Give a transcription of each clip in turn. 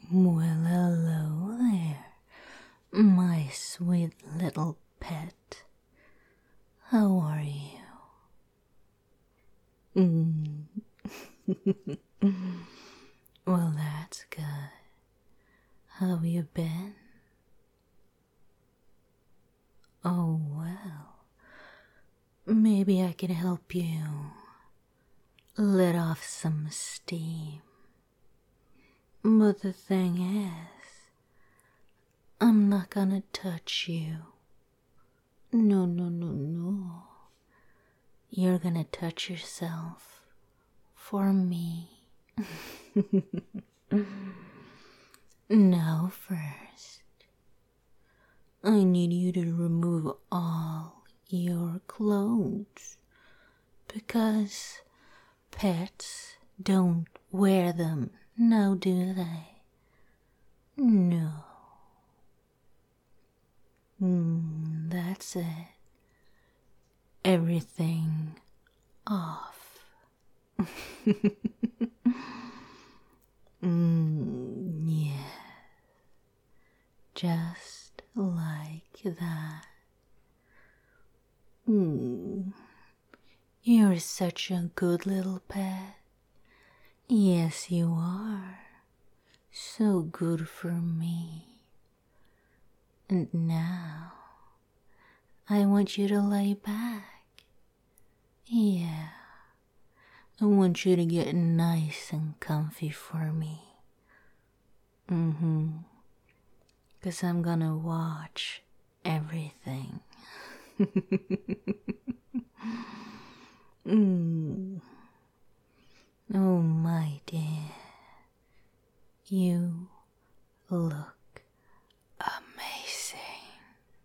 Well, hello there, my sweet little pet. How are you? Well, that's good. How have you been? Oh, well. Maybe I can help you let off some steam. But the thing is, I'm not gonna touch you. No, no, no, no. You're gonna touch yourself for me. Now, first, I need you to remove all your clothes because pets don't wear them, now do they? No. That's it. Everything off. Yeah. Just like that. You're such a good little pet. Yes, you are. So good for me. And now, I want you to lay back. Yeah. I want you to get nice and comfy for me. 'Cause I'm gonna watch everything. Oh, my dear. You look amazing.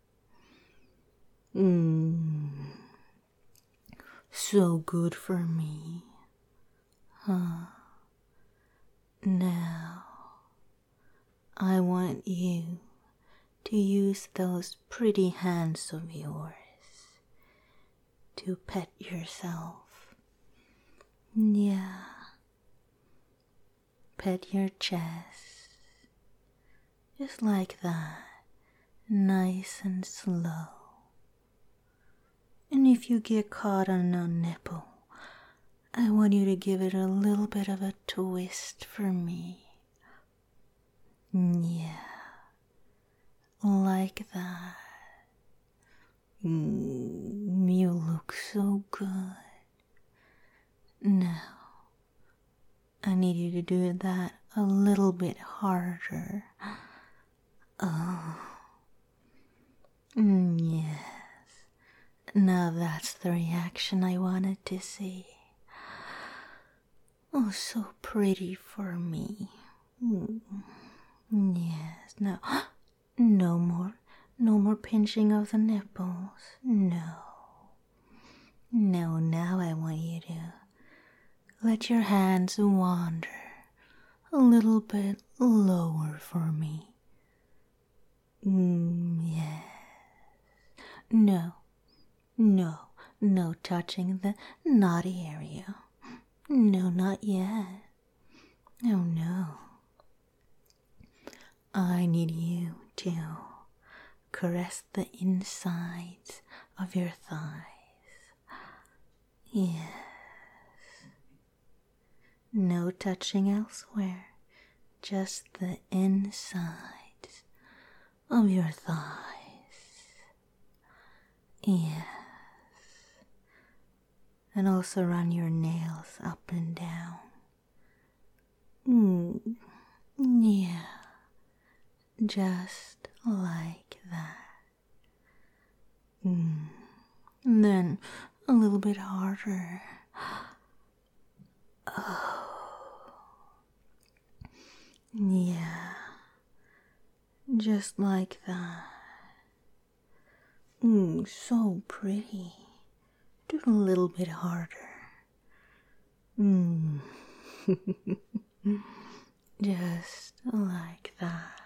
So good for me. Huh? Now, I want you to use those pretty hands of yours to pet yourself. Yeah. Pet your chest. Just like that. Nice and slow. And if you get caught on a nipple, I want you to give it a little bit of a twist for me. Yeah. Like that. You look so good. Now, I need you to do that a little bit harder. Oh. Yes. Now that's the reaction I wanted to see. Oh, so pretty for me. Yes. Now, no more pinching of the nipples. No. No, now I want you to let your hands wander a little bit lower for me. Yes. No touching the naughty area. No, not yet. Oh, no. I need you to caress the insides of your thighs. Yes. No touching elsewhere, just the insides of your thighs. Yes. And also run your nails up and down. Yeah. Just like that. And then a little bit harder. Oh. Yeah. Just like that. So pretty. Do it a little bit harder. Just like that.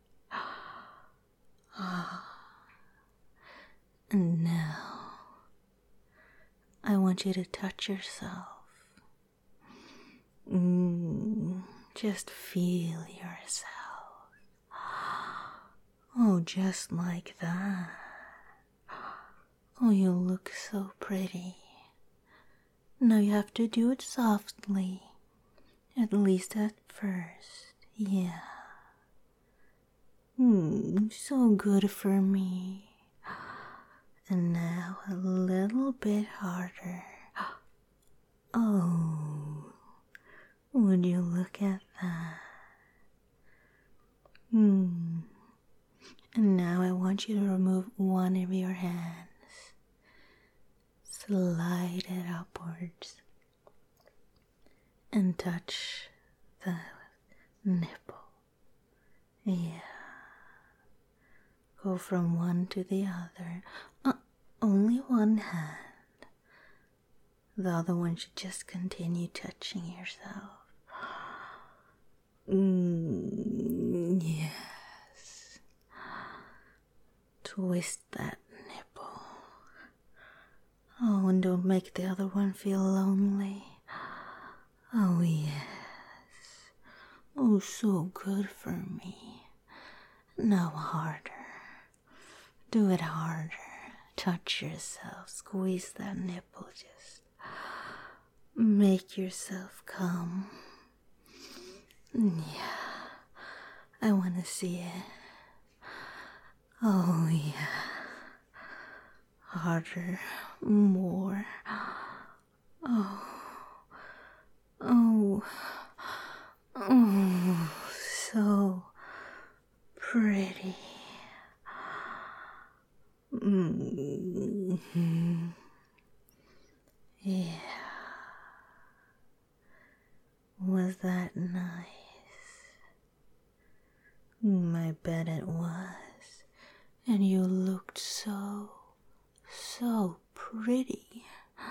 And now, I want you to touch yourself. Just feel yourself. Oh, just like that. Oh, you look so pretty. Now you have to do it softly. At least at first. Yeah. So good for me. And now a little bit harder. Oh, would you look at that? And now I want you to remove one of your hands. Slide it upwards. And touch the nipple. Yeah. Go from one to the other. Only one hand. The other one should just continue touching yourself. Yes. Twist that nipple. Oh, and don't make the other one feel lonely. Oh, yes. Oh, so good for me. Now harder. Do it harder. Touch yourself. Squeeze that nipple. Just make yourself come. Yeah. I want to see it. Oh, yeah. Harder. More. Oh. Oh, so pretty. Yeah. Was that nice? I bet it was. And you looked so pretty.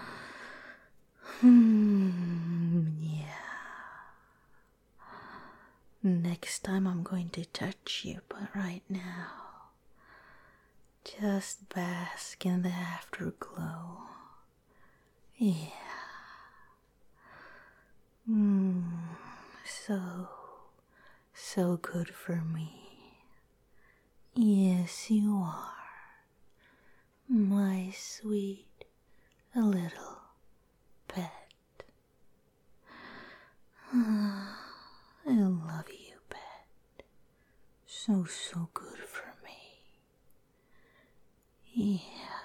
Yeah. Next time I'm going to touch you, but right now, just bask in the afterglow. Yeah. So good for me. Yes, you are. My sweet little pet. I love you, pet. So good for me. Yeah.